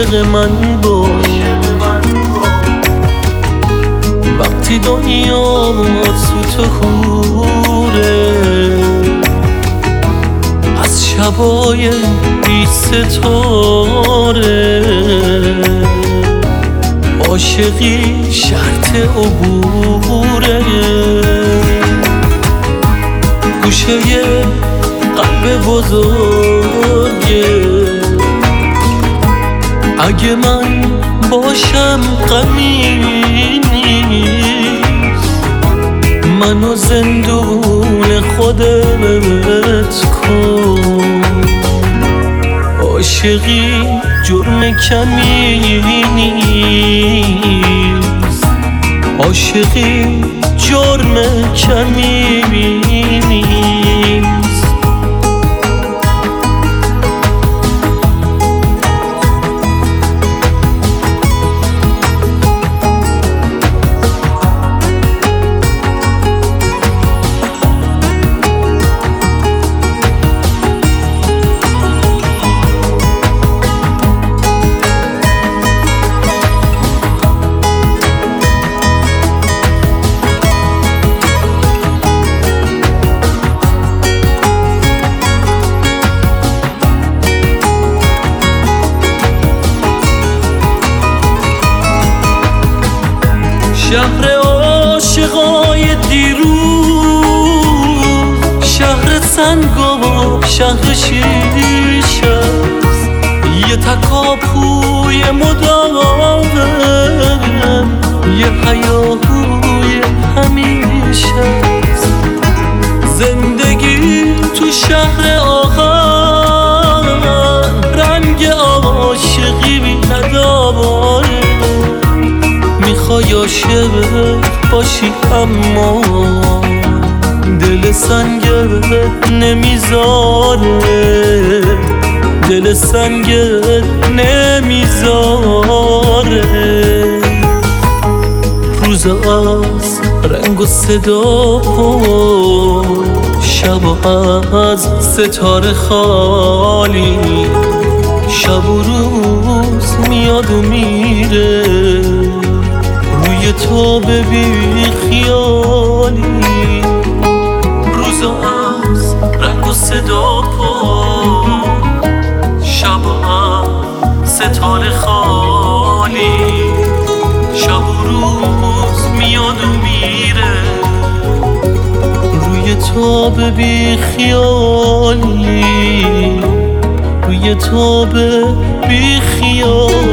عاشق من باش. وقتی دنیا سوت خوره از شبای بی ستاره، عاشقی شرط عبوره. گوشه قلب بزرگه، اگه من باشم غمی نیست. منو زندون خودت کن، عاشقی جرم کمی نیست. عاشقی جرم کمی نیست. شهر عاشقای دیروز، شهر سنگ و شهر شیش است. یه تکاپوی مداوم، یه هیاهوی همیشه است. زندگی تو شهر آهن رنگ عاشقی نداره. میخوای عاشق باشی اما دل سنگت نمیذاره، دل سنگت نمیذاره. روز از رنگ و صدا و شب از ستاره خالی، شب و روز میاد و میره. روی تو به بی خیالی، روز از رنگ و صدا پا، شب از ستاره خالی، شب و روز میاد و میره. روی تو به بی خیالی، روی تو به بی خیالی.